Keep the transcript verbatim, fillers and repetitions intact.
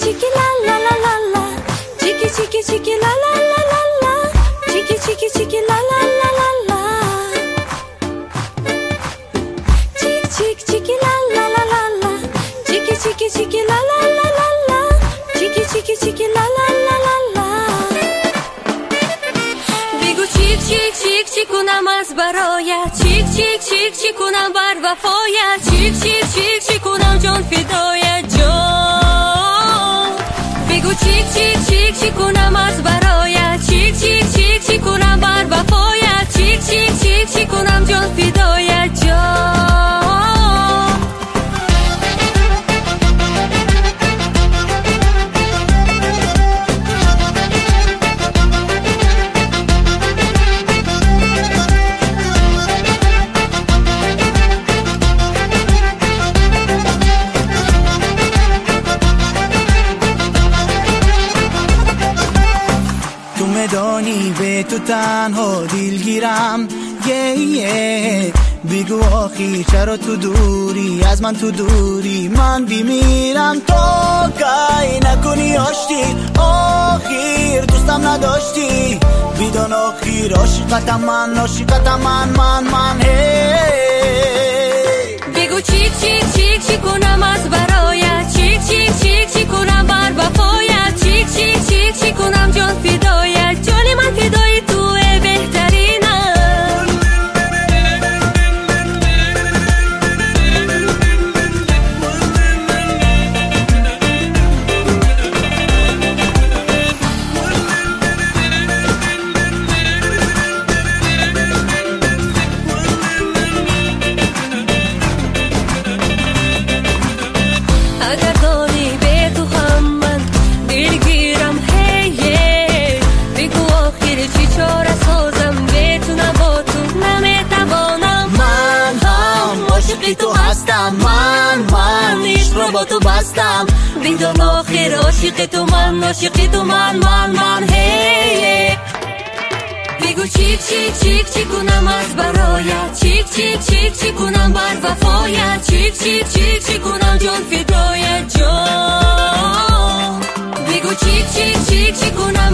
chiki la la la la la, chiki chiki chiki la la la la la, chiki chiki chiki la la la la la, chik chik chiki la la la la la, chiki chiki chiki la la la la la, chiki chiki chiki la la la la la. بگو چیک چیک چیک چیکونم از برایت، چیک چیک چیک چیکونم بر وفایت، چیک چیک چیک چیکونم جان فدایت جان. بگو چیک چیک چیک چیکونم از برایت، چیک چیک چیک چیکونم بر وفایت، چیک چیک چیک چیکونم جان فدایت جان. دانی به تو تنها دیلگیرم یه یه بگو آخی چرا تو دوری از من، تو دوری من بیمیرم تا کی نکنی آشتی، آخیر دوستم نداشتی بیدان آخیر عاشقتم من، عاشقتم من من من هی. بگو چیک چیک چیک چی کنم از برایت، چیک چیک چیک چی کنم بر وفایت، چیک چیک چیک چی کنم جان فدایت، جانی من فدای توه بهترینم. اگر داری به تو هم من دلگیرم هیه، بگو آخر چی چاره سازم بتونم با تو نمیتوانم. من هم عاشقی تو هستم، من من عشق رو با تو بستم بدون آخر عاشق تو من، عاشق تو من من من هی. بگو چیک چیک چیک چی کنم از برایت، چیک چیک چیک چی کنم بر وفایت، چیک چیک چیک چی کنم جان فدایت جان. بگو چیک چیک چیک چی کنم